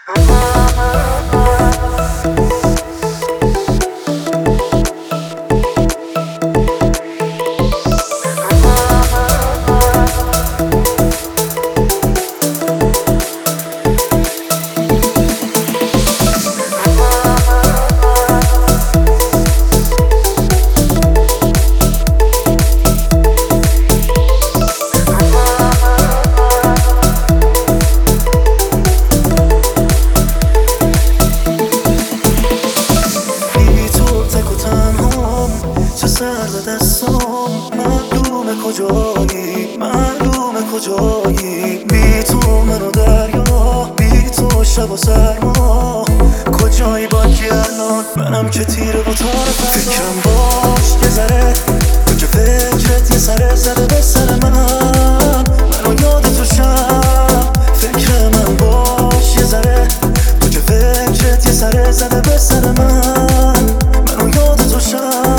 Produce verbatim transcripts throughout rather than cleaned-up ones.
سرد دستم معلومه کجایی، معلومه کجایی. بی تو منو دریا، بی تو شب و سرما. کجایی با کی الان؟ منم که تیره با تار فردا. فکرم باش یه ذره، تو که فکرت یه سره زده به سر من. منو یاد تو شب، فکر من باش یه ذره، تو که فکرت یه سره زده به سر من. منو یاد تو شب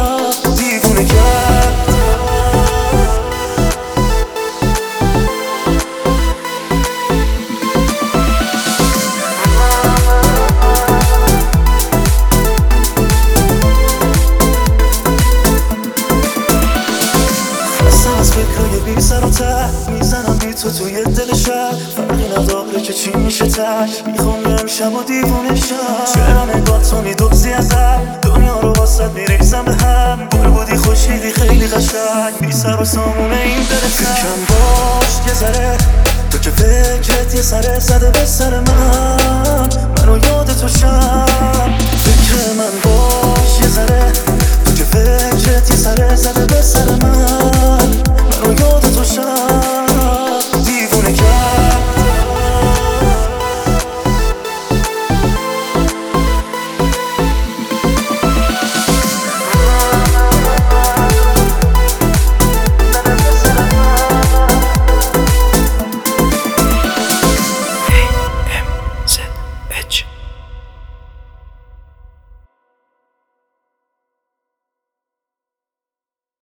بی سر و ته میزنم بی تو توی دل شب. فرقی نداره که چی میشه تک، میخوام یه امشب و دیوونه شم. چرا نگاه تو میدوزی ازم، دنیا رو واسط میریزم به هم. گل بودی خوشیدی خیلی قشنگ، بی سر و سامونه این دل تک. فکرم باش یه ذره، تو که فکرت یه سره زده به سر من. منو یاد تو شب، فکر من باش یه ذره، تو که فکرت یه سره زده به سر من.